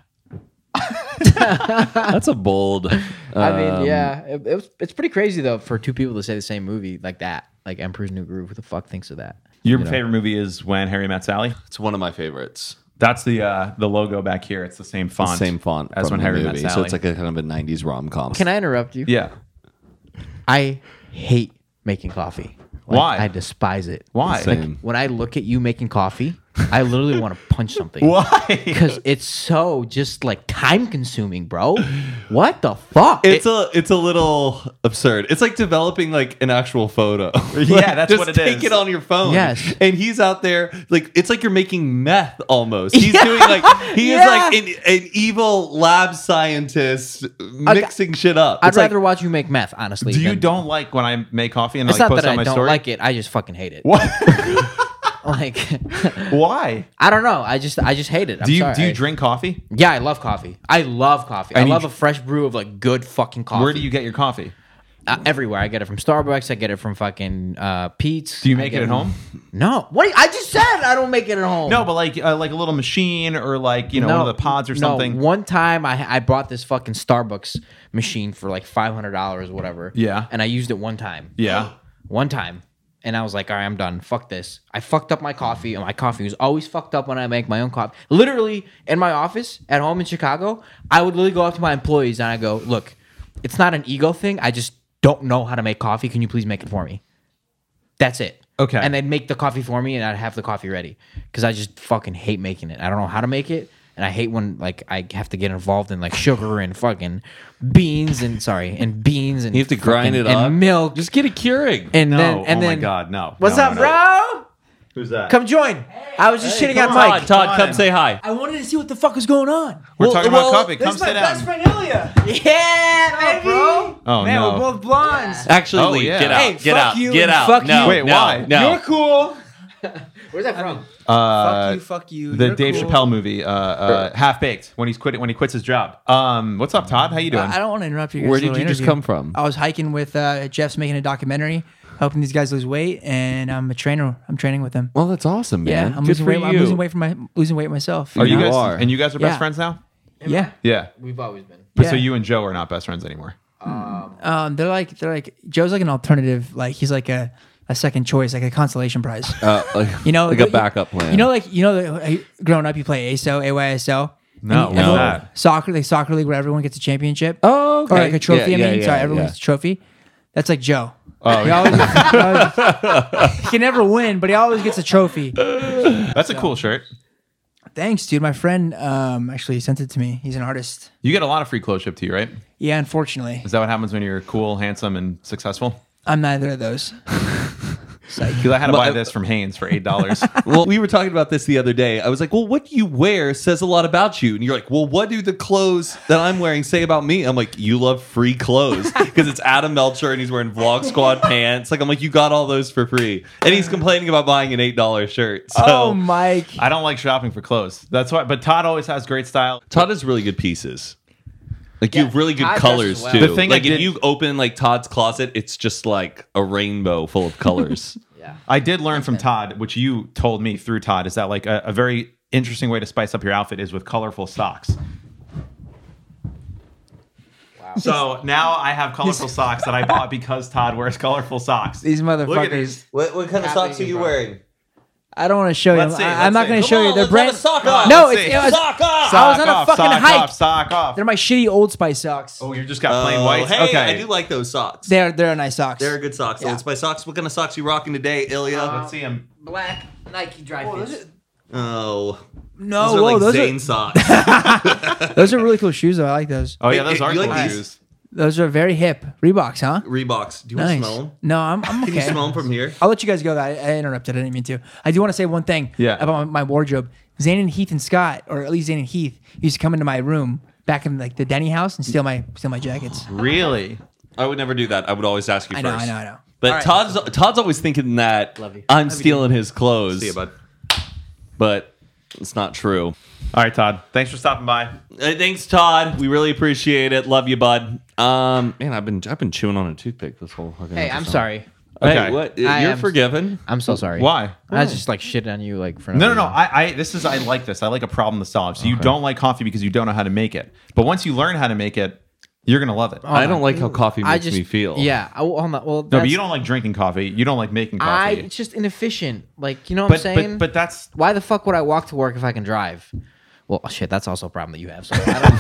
That's a bold. I mean, yeah. It's pretty crazy, though, for two people to say the same movie like that. Like Emperor's New Groove. Who the fuck thinks of that? Your favorite movie is When Harry Met Sally? It's one of my favorites. That's the logo back here. It's the same font. Same font as from When the Harry movie. Met Sally. So it's like a kind of a 90s rom-com. Can I interrupt you? Yeah. I hate making coffee. Why? I despise it. Why? Same. When I look at you making coffee, I literally want to punch something. Why? Because it's so just like time consuming, bro. What the fuck? It's a little absurd. It's like developing like an actual photo. Yeah, that's just what it take is. it on your phone. Yes. And he's out there like it's like you're making meth almost. He's Yeah. doing like he is Yeah. like an evil lab scientist mixing shit up. I'd It's like, rather watch you make meth, honestly. Do you than- don't like when I make coffee and It's like not post that on I my don't story? like it. I just fucking hate it. What? Like, Why? I don't know. I just hate it. I'm Do you sorry. drink coffee? Yeah, I love coffee. I love coffee. And I you love dr- a fresh brew of like good fucking coffee. Where do you get your coffee? Everywhere. I get it from Starbucks. I get it from fucking Pete's. Do you I make get it at home? No. What? I just said I don't make it at home. No, but like a little machine or like one of the pods or something. No, one time I bought this fucking Starbucks machine for like $500 or whatever. Yeah. And I used it one time. Yeah. One time. And I was like, all right, I'm done. Fuck this. I fucked up my coffee, and my coffee was always fucked up when I make my own coffee. Literally, in my office at home in Chicago, I would literally go up to my employees and I go, look, it's not an ego thing. I just don't know how to make coffee. Can you please make it for me? That's it. Okay. And they'd make the coffee for me, and I'd have the coffee ready. Because I just fucking hate making it. I don't know how to make it. And I hate when like I have to get involved in like sugar and fucking beans and beans and you have to grind fucking- it up. and milk. Just get a Keurig. And No. then Oh my then God, no. What's No, up, no, bro? Who's that? Come join. I was just shitting on come Mike. on. Todd, come say hi. I wanted to see what the fuck was going on. We're talking about coffee. This Come is my sit best down. friend Ilya. Yeah, baby. Bro. Oh, Man, no. we're both blondes. Actually, Oh, leave. yeah. Get out. Hey, get fuck out. you Get and out. fuck no, you. Wait, no, why? No. You're cool. Where's that from? Fuck you. The You're Dave cool. Chappelle movie, Half Baked, when he quits his job. What's up, Todd? How you doing? I don't want to interrupt you guys. Where did you just come from? I was hiking with Jeff's making a documentary, helping these guys lose weight, and I'm a trainer. I'm training with them. Well, that's awesome, man. Yeah, I'm Good losing for weight. you. I'm losing weight myself. Are you You guys? are. And you guys are best Yeah. friends now? Yeah. Yeah. We've always been. But so Yeah. you and Joe are not best friends anymore. They're like Joe's like an alternative. Like he's like a second choice, like a consolation prize. You know, like a backup plan. Growing up, you play AYSO. No, And what's everyone- that? soccer league where everyone gets a championship. Oh, okay. Or like a trophy. Yeah, Everyone yeah. gets a trophy. That's like Joe. Oh, He always he can never win, but he always gets a trophy. That's a cool shirt. Thanks, dude. My friend actually sent it to me. He's an artist. You get a lot of free clothes shipped to you, right? Yeah, unfortunately, Is that what happens when you're cool, handsome, and successful? I'm neither of those. Because I had to buy this from Hanes for $8. Well, we were talking about this the other day. I was like, well, what you wear says a lot about you. And you're like, well, what do the clothes that I'm wearing say about me? I'm like, you love free clothes because it's Adam Melcher and he's wearing Vlog Squad pants. Like, I'm like, you got all those for free. And he's complaining about buying an $8 shirt. So Oh, Mike. I don't like shopping for clothes. That's why. But Todd always has great style. Todd has really good pieces. Like you have really good Todd colors dresses well. too. The thing like I did- if you open like Todd's closet, it's just like a rainbow full of colors. Yeah. I did learn from Todd, which you told me through Todd, is that like a very interesting way to spice up your outfit is with colorful socks. Wow. So now I have colorful socks that I bought because Todd wears colorful socks. These Look at motherfuckers. these. What kind of socks are you wearing? I don't want to show you. Let's see, I'm not let's going see. to show you. They're brand. sock No, Let's it's see. it was, Sock off! I was on a fucking sock hike. off, sock off. They're my shitty Old Spice socks. Oh, you just got plain whites? Hey, Okay. I do like those socks. They're nice socks. They're good socks. Yeah. Old Spice socks. What kind of socks you rocking today, Ilya? Let's see them. Black Nike dry fits. Oh, No, those are whoa, like those Zane socks. are those are really cool shoes though. I like those. Oh, yeah, Hey, those are you cool like these? shoes. Those are very hip. Reeboks, huh? Reeboks. Do you want Nice. to smell them? No, I'm okay. Can you smell them from here? I'll let you guys go. I interrupted. I didn't mean to. I do want to say one thing Yeah. about my wardrobe. Zane and Heath and Scott, or at least Zane and Heath, used to come into my room back in like the Denny house and steal my jackets. Really? I would never do that. I would always ask you I first. know. But Todd's always thinking that Love you. I'm stealing his clothes. See you, bud. But it's not true. All right, Todd. Thanks for stopping by. Thanks, Todd. We really appreciate it. Love you, bud. Man, I've been chewing on a toothpick this whole fucking Hey, I'm episode. sorry. Okay. Hey, what? I You're am- forgiven. I'm so sorry. Why? I just like shit on you like for No. reason. I like this. I like a problem to solve. So you don't like coffee because you don't know how to make it. But once you learn how to make it, you're gonna love it. I don't like how coffee I makes just me feel. Yeah. Well, No, but you don't like drinking coffee. You don't like making coffee. It's just inefficient. Like you know what I'm saying? but that's Why the fuck would I walk to work if I can drive? Well, shit, that's also a problem that you have. So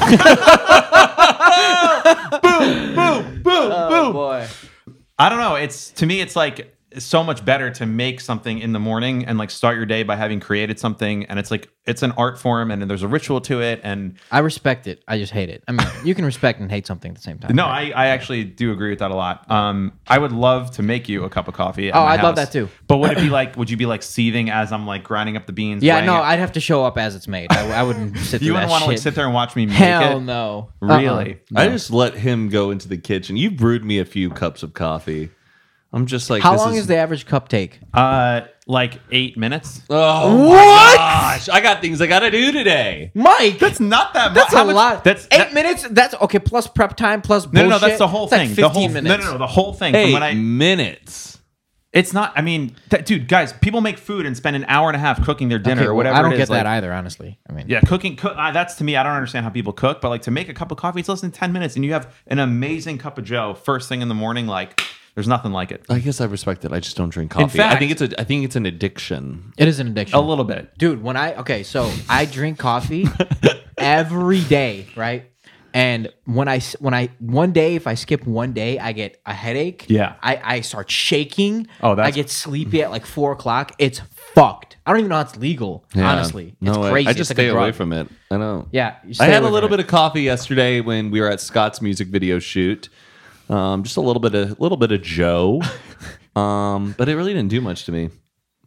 I don't... boom. boy. I don't know. It's to me, it's like so much better to make something in the morning and like start your day by having created something. And it's like it's an art form and there's a ritual to it. And I respect it. I just hate it. I mean, you can respect and hate something at the same time. no, right? I actually do agree with that a lot. I would love to make you a cup of coffee. At Oh, my I'd love house. that too. But would it be like? Would you be like seething as I'm like grinding up the beans? Yeah, weighing no, it? I'd have to show up as it's made. I wouldn't sit through You that wouldn't want to like shit. sit there and watch me make Hell it. no. Really? I just let him go into the kitchen. You brewed me a few cups of coffee. I'm just like, How this long is the average cup take? Like 8 minutes. Oh my gosh! I got things I gotta do today. Mike, That's not that much. that's How a much- lot. That's 8 minutes. That's okay. Plus prep time. Plus No, bullshit. that's the whole It's like thing. 15 the whole minutes. No, the whole thing. From 8 when I, minutes. it's not. I mean, dude, guys, people make food and spend an hour and a half cooking their dinner Okay, or well, whatever. I don't it get is. that like, either. Honestly, I mean, Yeah, cooking. That's to me. I don't understand how people cook, but like to make a cup of coffee, it's less than 10 minutes, and you have an amazing cup of Joe first thing in the morning. Like, there's nothing like it. I guess I respect it. I just don't drink coffee. fact- I think it's an addiction. it is an addiction. A little bit. Dude, so I drink coffee every day, right? And when I one day, if I skip one day, I get a headache. Yeah. I start shaking. Oh, that's- I get sleepy at like 4:00. It's fucked. I don't even know how it's legal. Yeah. Honestly, it's No, crazy. I just It's like stay a away drug. from it. I know. Yeah, you I stay had away a little from bit of coffee yesterday when we were at Scott's music video shoot. Just a little bit of Joe. But it really didn't do much to me.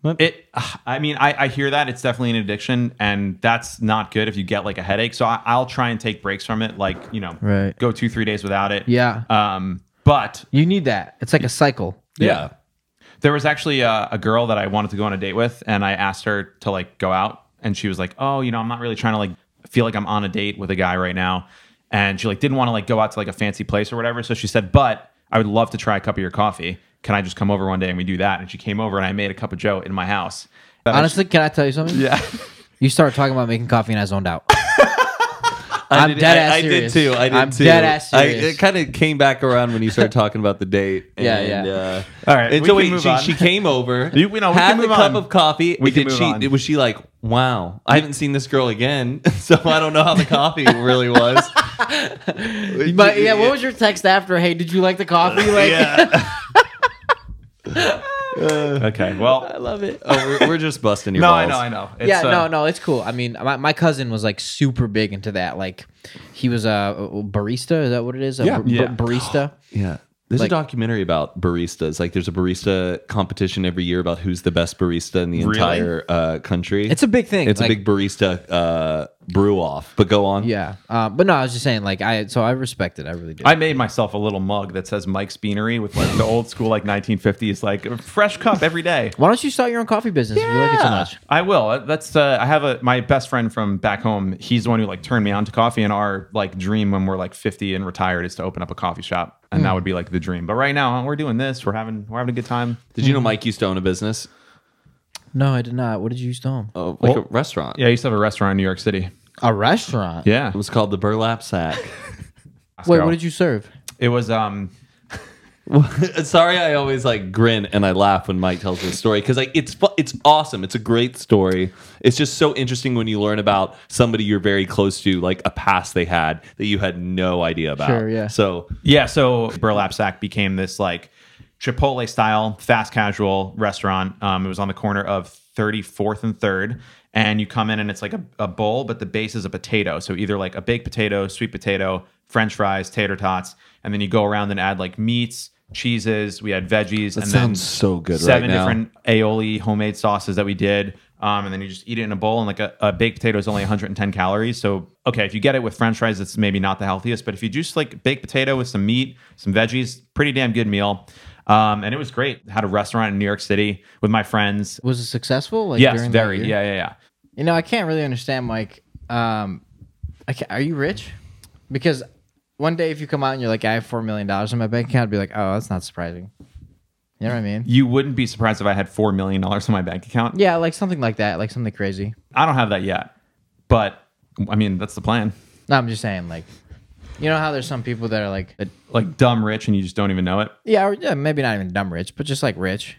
I mean, I hear that it's definitely an addiction, and that's not good if you get like a headache. So I'll try and take breaks from it, like Right. go 2-3 days without it. Yeah. But You need that. It's like a cycle. Yeah. there was actually a girl that I wanted to go on a date with, and I asked her to like go out, and she was like, "Oh, I'm not really trying to like feel like I'm on a date with a guy right now," and she like didn't want to like go out to like a fancy place or whatever. So she said, "But I would love to try a cup of your coffee. Can I just come over one day and we do that?" And she came over, and I made a cup of Joe in my house. Honestly, can I tell you something? Yeah. You started talking about making coffee and I zoned out. I'm dead ass I did serious. too. I did I'm too. dead ass serious. It kind of came back around when you started talking about the date. Yeah, and, yeah. All right, And we so can wait, move on. she came over, We can had the move cup on. of coffee. We can Did move she? on. Was she like, "Wow, I haven't seen this girl again," so I don't know how the coffee really was. But yeah, what was your text after? Hey, did you like the coffee? Like, Okay. Well, I love it. Oh, we're just busting your no, balls. I know. It's, Yeah, no, it's cool. I mean, my cousin was like super big into that. Like, he was a barista. Is that what it is? Yeah. Yeah. Barista. Yeah. There's Like- a documentary about baristas. Like, there's a barista competition every year about who's the best barista in the Really? entire country. It's a big thing. It's like, a big barista brew off. But go on. Yeah, but no, I was just saying, like, I respect it. I really do. I made myself a little mug that says Mike's Beanery with like the old school like 1950s like a fresh cup every day. Why don't you start your own coffee business if you like it so much? I will. That's I have my best friend from back home. He's the one who like turned me on to coffee, and our like dream when we're like 50 and retired is to open up a coffee shop, and that would be like the dream. But right now we're doing this. We're having a good time. Did you know Mike used to own a business? No, I did not. What did you used to own? Like Well, a restaurant. Yeah, I used to have a restaurant in New York City. A restaurant. Yeah. It was called the Burlap Sack. Wait, what did you serve? It was Sorry, I always like grin and I laugh when Mike tells this story because like it's awesome. It's a great story. It's just so interesting when you learn about somebody you're very close to, like a past they had that you had no idea about. Sure, yeah. So Yeah, so Burlap Sack became this like Chipotle style fast casual restaurant. It was on the corner of 34th and 3rd, and you come in and it's like a bowl, but the base is a potato. So either like a baked potato, sweet potato, French fries, tater tots, and then you go around and add like meats, cheeses. We had veggies, and then sounds so good right 7 now. different aioli homemade sauces that we did. And then you just eat it in a bowl, and like a baked potato is only 110 calories. So, okay, if you get it with French fries, it's maybe not the healthiest, but if you just like baked potato with some meat, some veggies, pretty damn good meal. And it was great. Had a restaurant in New York City with my friends. Was it successful? Like, Yes, during that very. year? Yeah. You know, I can't really understand, Mike. Are you rich? Because one day if you come out and you're like, I have $4 million in my bank account, I'd be like, oh, that's not surprising. You know what I mean? You wouldn't be surprised if I had $4 million in my bank account. Yeah, like something like that, like something crazy. I don't have that yet, but I mean, that's the plan. No, I'm just saying, like, you know how there's some people that are like, Dumb rich and you just don't even know it. yeah, maybe not even dumb rich, but just like rich.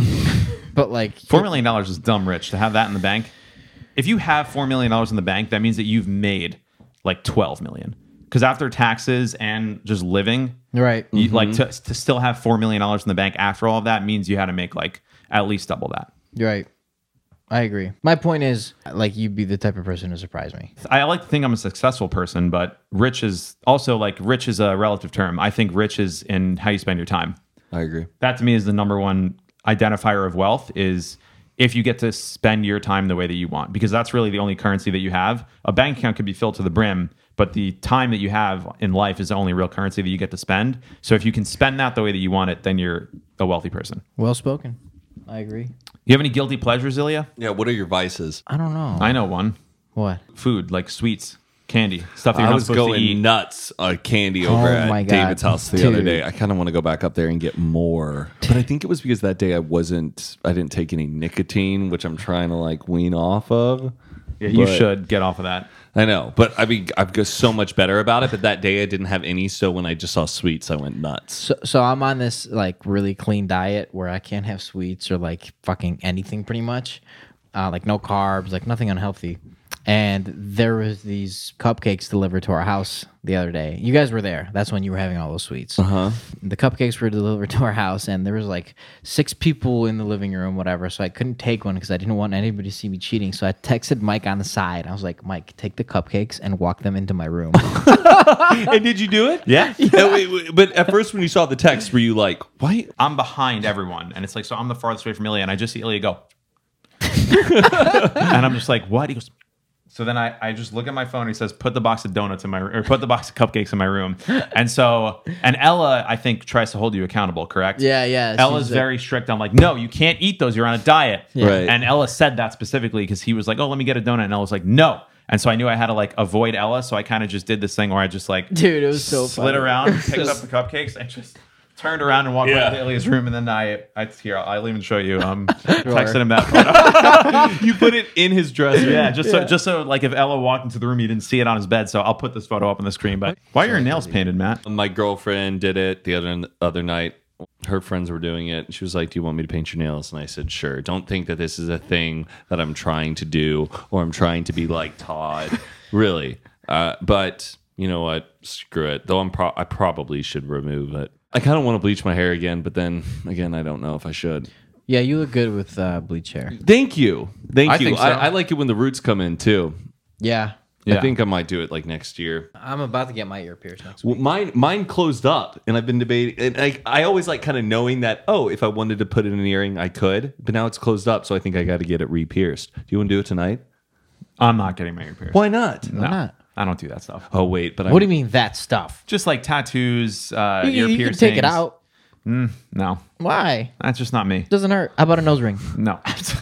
But like, $4 million is dumb rich to have that in the bank. If you have $4 million in the bank, that means that you've made like 12 million. Because after taxes and just living, right? you, like to still have $4 million in the bank after all of that means you had to make like at least double that. You're right. I agree. My point is, like, you'd be the type of person to surprise me. I like to think I'm a successful person, but rich is also like rich is a relative term. I think rich is in how you spend your time. I agree. That to me is the number one identifier of wealth is if you get to spend your time the way that you want, because that's really the only currency that you have. A bank account could be filled to the brim, but the time that you have in life is the only real currency that you get to spend. So if you can spend that the way that you want it, then you're a wealthy person. Well spoken. I agree. You have any guilty pleasures, Ilya? Yeah. What are your vices? I don't know. I know one. What? Food, like sweets, candy, stuff that you're I not was supposed to going eat. nuts on candy over my at God. David's house the other Dude. day. I kind of want to go back up there and get more. But I think it was because that day I didn't take any nicotine, which I'm trying to like wean off of. Yeah, you But- should get off of that. I know, but I mean, I've got so much better about it. But that day I didn't have any, so when I just saw sweets, I went nuts. So I'm on this like really clean diet where I can't have sweets or like fucking anything pretty much, like no carbs, like nothing unhealthy. And there was these cupcakes delivered to our house the other day. You guys were there. That's when you were having all those sweets. Huh? The cupcakes were delivered to our house, and there was like 6 people in the living room, whatever. So I couldn't take one because I didn't want anybody to see me cheating. So I texted Mike on the side. I was like, Mike, take the cupcakes and walk them into my room. And did you do it? Yeah. Wait, but at first, when you saw the text, were you like, "Why?" I'm behind everyone, and it's like, so I'm the farthest away from Ilya, and I just see Ilya go, And I'm just like, what? He goes, so then I just look at my phone. He says, put the box of donuts in my or put the box of cupcakes in my room. And Ella, I think, tries to hold you accountable, correct? Yeah. Ella's she's very strict on like, no, you can't eat those. You're on a diet. Yeah. Right. And Ella said that specifically because he was like, oh, let me get a donut. And Ella was like, no. And so I knew I had to like avoid Ella. So I kind of just did this thing where I just like, Dude, it was so slid funny. around, picked up the cupcakes, and just turned around and walked back to Ilya's room. And then I'll even show you. Texted him that photo. You put it in his dresser. Yeah, just so like if Ella walked into the room, you didn't see it on his bed. So I'll put this photo up on the screen. But why are your nails painted, Matt? My girlfriend did it the other night. Her friends were doing it. She was like, do you want me to paint your nails? And I said, sure. Don't think that this is a thing that I'm trying to do or I'm trying to be like Todd. Really. But you know what? Screw it. Though I probably should remove it. I kind of want to bleach my hair again, but then again, I don't know if I should. Yeah, you look good with bleach hair. Thank you. I you. think so. I like it when the roots come in too. Yeah. Yeah. I think I might do it like next year. I'm about to get my ear pierced next week. Well, mine closed up, and I've been debating. And I always like kind of knowing that, oh, if I wanted to put in an earring, I could. But now it's closed up, so I think I got to get it re-pierced. Do you want to do it tonight? I'm not getting my ear pierced. Why not? No, not? I don't do that stuff. Oh wait, but What do you mean that stuff? Just like tattoos, You, ear you piercings. can take it out. No, Why? that's just not me. Doesn't hurt. How about a nose ring? No.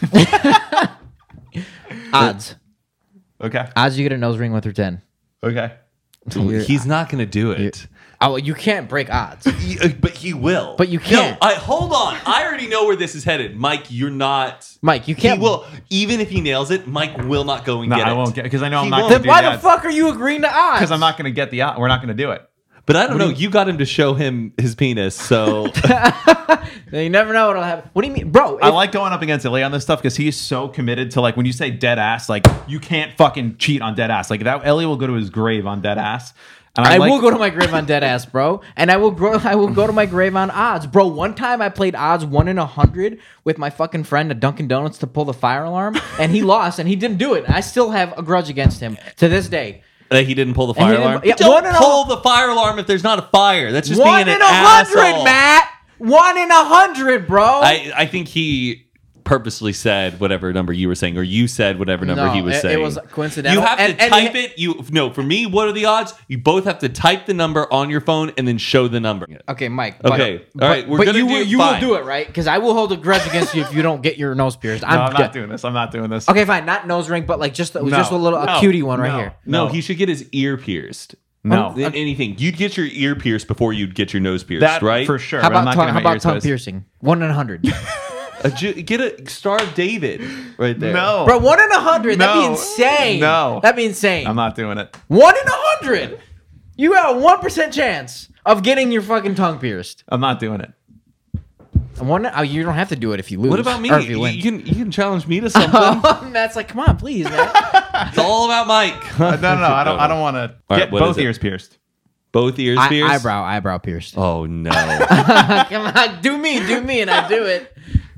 Odds. Okay. Odds you get a nose ring with or 10. Okay. He's not going to do it. Oh, well, you can't break odds. But he will. But you can't. No, hold on. I already know where this is headed. Mike, you're not. Mike, you He can't. will. Even if he nails it, Mike will not go and No, get it. I won't get because I know I'm He not won't. going to Then do why that. the fuck are you agreeing to odds? Because I'm not going to get the. We're not going to do it. But I don't know. You got him to show him his penis, so. You never know what'll happen. What do you mean, bro? I like going up against Ilya on this stuff because he's so committed to like when you say dead ass, like you can't fucking cheat on dead ass. Like that, Ilya will go to his grave on dead ass. And I will go to my grave on dead ass, bro, and I will go to my grave on odds, bro. One time I played odds 1 in 100 with my fucking friend at Dunkin' Donuts to pull the fire alarm, and he lost, and he didn't do it. I still have a grudge against him to this day. That he didn't pull the And he fire didn't- alarm. yeah, Don't 1 in pull the fire alarm if there's not a fire. That's just 1 being in an 100, asshole. Matt. 1 in 100, bro. I think he purposely said whatever number you were saying, or you said whatever number No, he was it saying. was coincidental. You have And- to and type he- it. For me, what are the odds? You both have to type the number on your phone and then show the number. Okay, Mike. Okay, all right, we're but gonna you, do you fine. will do it, right? Because I will hold a grudge against you if you don't get your nose pierced. No, I'm not doing this. I'm not doing this. Okay, fine. Not nose ring, but like just a little a No, cutie one right no. here. No, he should get his ear pierced. No. Than anything. You'd get your ear pierced before you'd get your nose pierced, That right? for sure. How but I'm about not tongue, getting how my about ears tongue pierced. piercing? 1 in 100. Get a Star of David right there. No, Bro, 1 in 100. That'd be No. insane. No. That'd be insane. I'm not doing it. 1 in 100. You have a 1% chance of getting your fucking tongue pierced. I'm not doing it. You don't have to do it if you lose. What about me? Or if you win. You can challenge me to something. Matt's like, come on, please, man. It's all about Mike. No, I don't want to All right, get what both is it? ears pierced. Both ears pierced. Eyebrow pierced. Oh no. Come on, do me, and I do it.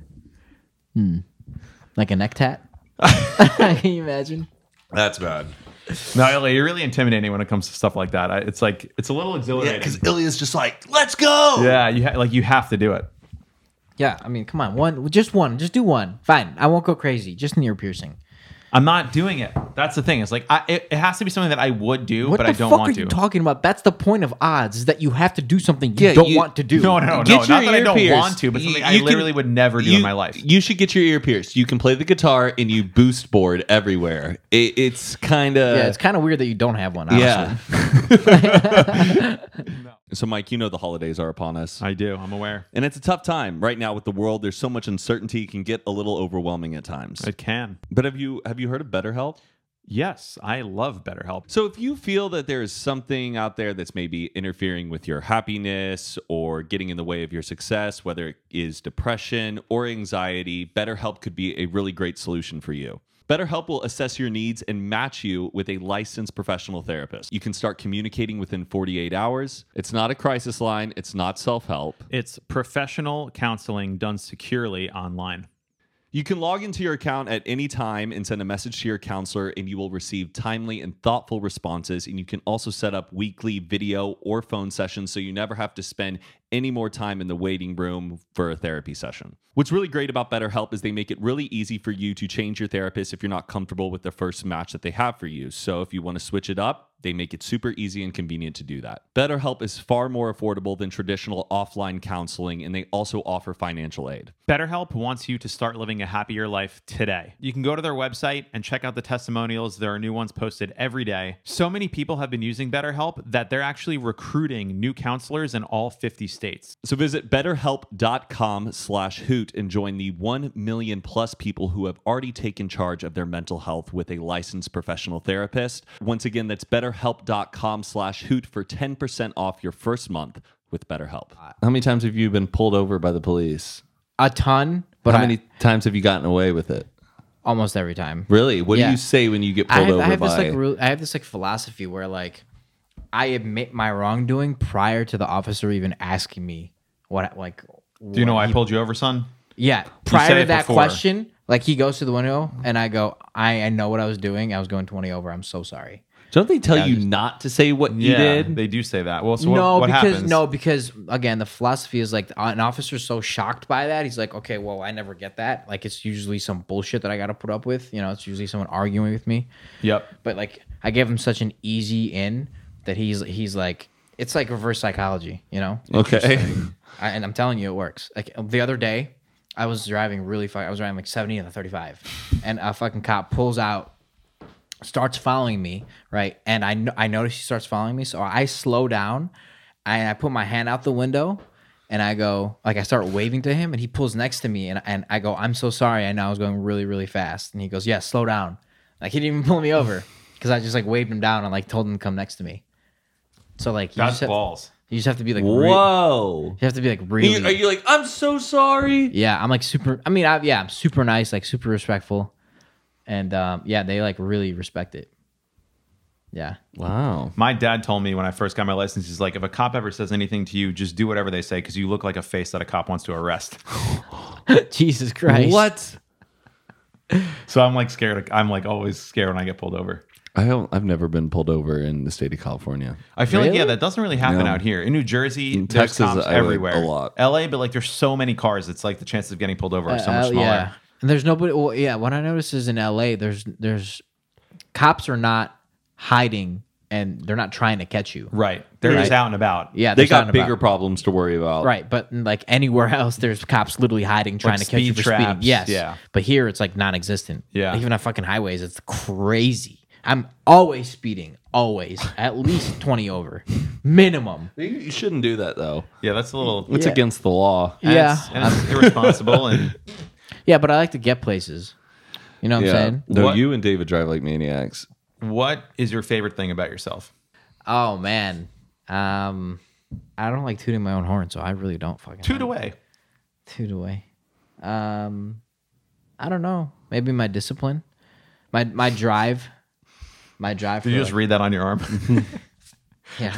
Like a neck tat. Can you imagine? That's bad. No, Ilya, you're really intimidating when it comes to stuff like that. It's like it's a little Yeah, exhilarating. because Ilya's just like, let's go. Yeah, you have to do it. Yeah, I mean, come on, just do one. Fine, I won't go crazy. Just an ear piercing. I'm not doing it. That's the thing. It's like it has to be something that I would do, What but the I don't fuck want are to. you talking about? That's the point of odds, is that you have to do something you Yeah, don't you- want to do. No. Get Not your that I ear don't pierced. want to, but something You I can- literally would never do in my life. You should get your ear pierced. You can play the guitar and you boost board everywhere. It's kind of Yeah, it's kind of weird that you don't have one. Honestly. yeah. So, Mike, you know the holidays are upon us. I do. I'm aware. And it's a tough time right now with the world. There's so much uncertainty, it can get a little overwhelming at times. It can. But have you heard of BetterHelp? Yes, I love BetterHelp. So if you feel that there's something out there that's maybe interfering with your happiness or getting in the way of your success, whether it is depression or anxiety, BetterHelp could be a really great solution for you. BetterHelp will assess your needs and match you with a licensed professional therapist. You can start communicating within 48 hours. It's not a crisis line. It's not self-help. It's professional counseling done securely online. You can log into your account at any time and send a message to your counselor, and you will receive timely and thoughtful responses. And you can also set up weekly video or phone sessions so you never have to spend any more time in the waiting room for a therapy session. What's really great about BetterHelp is they make it really easy for you to change your therapist if you're not comfortable with the first match that they have for you. So if you want to switch it up, they make it super easy and convenient to do that. BetterHelp is far more affordable than traditional offline counseling, and they also offer financial aid. BetterHelp wants you to start living a happier life today. You can go to their website and check out the testimonials. There are new ones posted every day. So many people have been using BetterHelp that they're actually recruiting new counselors in all 50 states. So visit betterhelp.com/hoot and join the 1 million plus people who have already taken charge of their mental health with a licensed professional therapist. Once again, that's betterhelp.com/hoot for 10% off your first month with BetterHelp. How many times have you been pulled over by the police? A ton, but How many times have you gotten away with it? almost every time. Really? What do Yeah. you say when you get pulled over I have by? this like philosophy where like I admit my wrongdoing prior to the officer even asking me what like. Do you know why I pulled you over, son? Yeah, said prior to it that before. question, like he goes to the window and I go, I know what I was doing. I was going 20 over. I'm so sorry. Don't they tell you not to say what you did? They do say that. Well, so No, what because happens? because again, the philosophy is like an officer's so shocked by that. He's like, okay, well, I never get that. Like it's usually some bullshit that I got to put up with. You know, it's usually someone arguing with me. Yep. But like, I gave him such an easy in that he's like, it's like reverse psychology. You know? Okay. And I'm telling you, it works. Like the other day, I was driving I was driving like 70 and a 35, and a fucking cop pulls out, starts following me, right? And I notice he starts following me, so I slow down, and I put my hand out the window, and I go, like I start waving to him, and he pulls next to me, and I go, I'm so sorry, I know I was going really, really fast, and he goes, yeah, slow down. Like he didn't even pull me over because I just like waved him down and like told him to come next to me. So like That's balls. you just have to be like Whoa. you have to be like really. Are you like, I'm so sorry? Yeah, I'm like super. I mean, I'm super nice, like super respectful, and yeah, they like really respect it. Yeah, Wow. My dad told me when I first got my license, he's like, if a cop ever says anything to you, just do whatever they say because you look like a face that a cop wants to arrest. Jesus Christ. What? So I'm like scared. I'm like always scared when I get pulled over. I've never been pulled over in the state of California. I feel like, Really? yeah, that doesn't really happen No. out here. In New Jersey, In there's Texas, cops I would everywhere. a lot. LA, but like there's so many cars. It's like the chances of getting pulled over are so much smaller. Yeah, and there's nobody. Well, yeah, what I noticed is in LA, there's cops are not hiding and they're not trying to catch you. Right. They're just out and about. Yeah, They they're out got and bigger about. problems to worry about. Right, but like anywhere else, there's cops literally hiding, trying to catch you speed for speeding. traps, Yes, yeah. But here, it's like non-existent. Yeah. Like, even on fucking highways, it's crazy. I'm always speeding, always at least 20 over, minimum. You shouldn't do that though. Yeah, that's a little. It's Yeah. against the law. and Yeah. it's irresponsible. And Yeah, but I like to get places. You know what I'm saying? No, What- you and David drive like maniacs. what is your favorite thing about yourself? Oh man, I don't like tooting my own horn, so I really don't fucking Toot know. away. Toot away. I don't know. Maybe my discipline, my drive, my drive. Did you just read that on your arm? Yeah.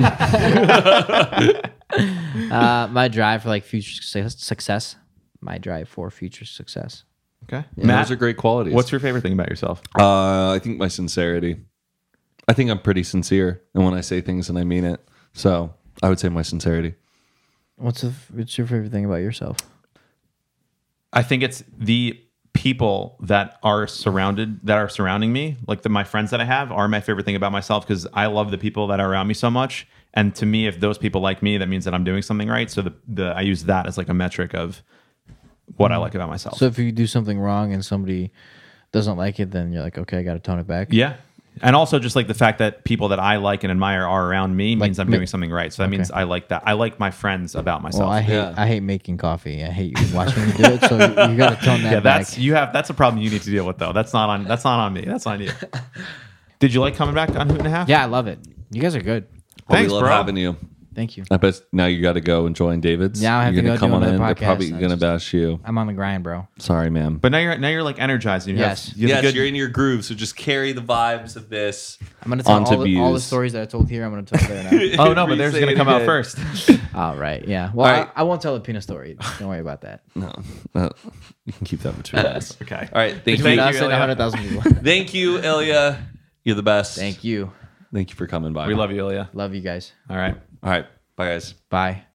My drive for like future success. My drive for future success. Okay. Those are great qualities. What's your favorite thing about yourself? I think my sincerity. I think I'm pretty sincere, and when I say things, and I mean it. So I would say my sincerity. What's your favorite thing about yourself? I think it's the people that are surrounding me, like my friends that I have, are my favorite thing about myself because I love the people that are around me so much. And to me, if those people like me, that means that I'm doing something right. So I use that as like a metric of what I like about myself. So if you do something wrong and somebody doesn't like it, then you're like, okay, I got to tone it back. yeah. And also just like the fact that people that I like and admire are around me means I'm doing something right. So that means I like that. I like my friends about myself. Well, Yeah. I hate making coffee. I hate you watching me do it. So you got to tone that yeah, back. that's a problem you need to deal with though. That's not on me. That's on you. Did you like coming back on Hoot and a Half? Yeah, I love it. You guys are good. Well, Thanks, we love bro. having you. Thank you. I bet now you got to go and join David's. Now I have You're to gonna go come do on in. another They're podcast. probably I gonna just- bash you. I'm on the grind, bro. Sorry, man. But now you're like energized. And you Yes. have, you have a good, you're in your groove, so just carry the vibes of this. I'm going to tell Onto all the views. stories that I told here. I'm going to tell there now. Oh no, but they're just gonna come out first. All right. Yeah. Well, All right. I won't tell the peanut story. Don't worry about that. No, you can keep that between us. Okay. All right, thank Thank you. you, I'll send Ilya. 100,000 people. Thank you, Ilya. You're the best. Thank you. Thank you for coming by. We love you, Ilya. Love you guys. All right. All right, bye, guys. Bye.